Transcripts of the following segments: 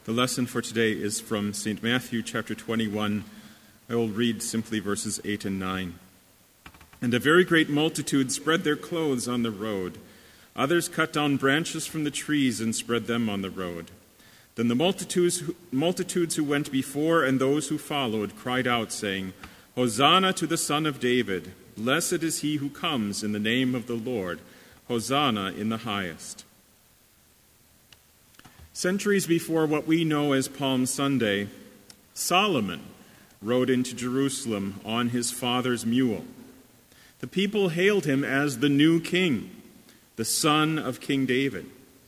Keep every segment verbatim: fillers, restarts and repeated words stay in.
The lesson for today is from Saint Matthew chapter twenty-one. I will read simply verses eight and nine. And a very great multitude spread their clothes on the road. Others cut down branches from the trees and spread them on the road. Then the multitudes who, multitudes who went before and those who followed cried out, saying, Hosanna to the Son of David! Blessed is he who comes in the name of the Lord! Hosanna in the highest. Centuries before what we know as Palm Sunday, Solomon rode into Jerusalem on his father's mule. The people hailed him as the new king, the son of King David.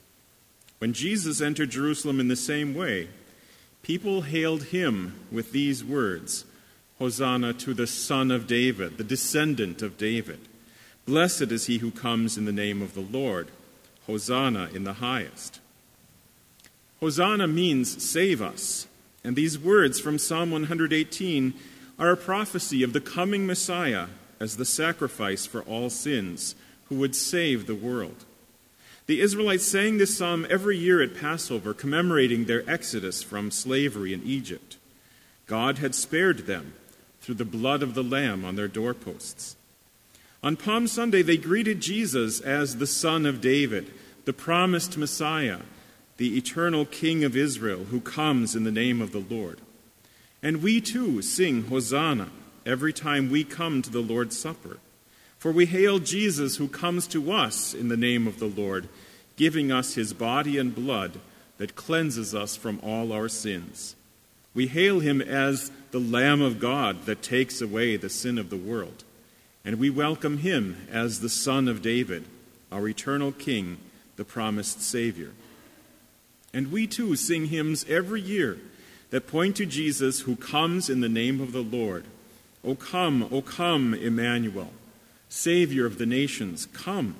When Jesus entered Jerusalem in the same way, people hailed him with these words, Hosanna to the Son of David, the descendant of David. Blessed is he who comes in the name of the Lord. Hosanna in the highest. Hosanna means save us, and these words from Psalm one hundred eighteen are a prophecy of the coming Messiah as the sacrifice for all sins, who would save the world. The Israelites sang this psalm every year at Passover, commemorating their exodus from slavery in Egypt. God had spared them through the blood of the Lamb on their doorposts. On Palm Sunday, they greeted Jesus as the Son of David, the promised Messiah, the eternal King of Israel who comes in the name of the Lord. And we too sing Hosanna every time we come to the Lord's Supper, for we hail Jesus who comes to us in the name of the Lord, giving us his body and blood that cleanses us from all our sins. We hail him as the Lamb of God that takes away the sin of the world, and we welcome him as the Son of David, our eternal King, the promised Savior. And we too sing hymns every year that point to Jesus who comes in the name of the Lord. O come, O come, Emmanuel, Savior of the nations, come.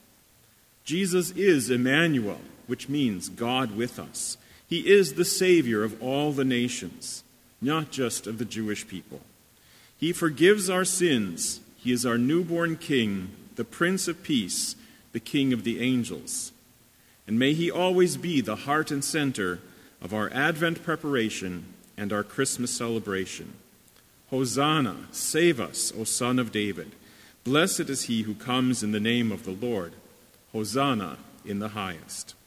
Jesus is Emmanuel, which means God with us. He is the Savior of all the nations, not just of the Jewish people. He forgives our sins. He is our newborn King, the Prince of Peace, the King of the angels. And may he always be the heart and center of our Advent preparation and our Christmas celebration. Hosanna, save us, O Son of David. Blessed is he who comes in the name of the Lord. Hosanna in the highest.